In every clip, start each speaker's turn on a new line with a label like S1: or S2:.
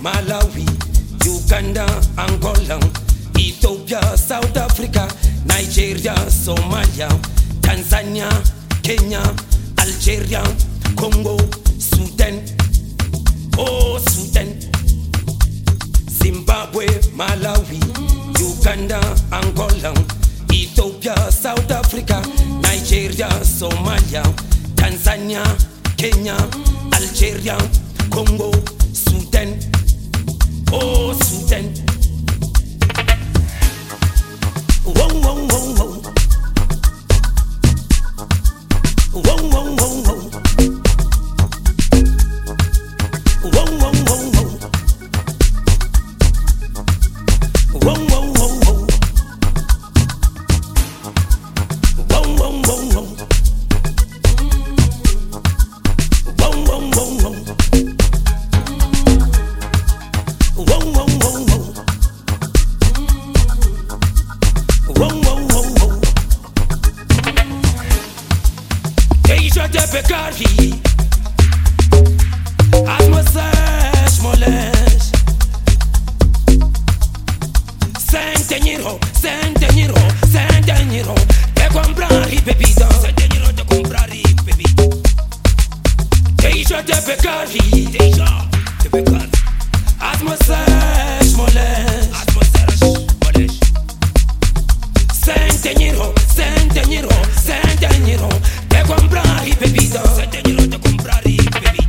S1: Malawi, Uganda, Angola, Ethiopia, South Africa, Nigeria, Somalia, Tanzania, Kenya, Algeria, Congo, Sudan, oh Sudan, Zimbabwe, Malawi, Uganda, Angola, Ethiopia, South Africa, Nigeria, Somalia, Tanzania, Kenya, Algeria, Congo, Sudan, oh Sudan. Whoa, whoa, whoa, whoa. Whoa, whoa, whoa, whoa. Whoa, whoa, whoa, whoa. Whoa, whoa, whoa, whoa. Whoa, whoa, whoa, whoa. Whoa, whoa, whoa, whoa. Whoa, whoa, whoa, whoa. Whoa, whoa, whoa, whoa. Deja de Bekari. Asmosesh molesh. Centeñero, centeñero, centeñero. Te comprari bebida. Centeñero te comprari bebida. Deja de Bekari. Deja de Bekari. Asmosesh molesh. Asmosesh molesh. Centeñero, centeñero, centeñero. Te comprari bebida. Centeñero te comprari bebida.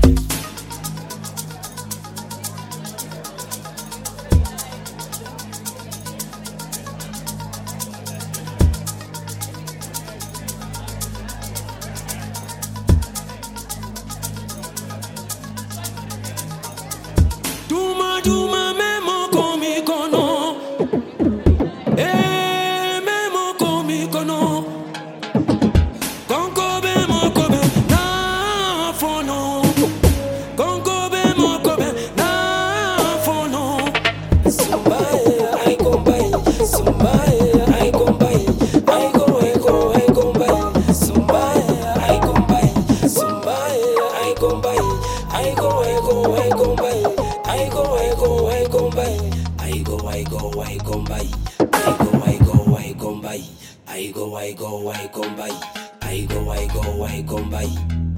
S1: Duma duma memo komi kono, memo komi kono. Konko be mo kobe na fono, konko be mo kobe na fono. Somebody I come by, somebody I come by, I go by. Somebody I come by, somebody I come by, I go by. I go by. I come by. I come by. I come by. I come by. I come by.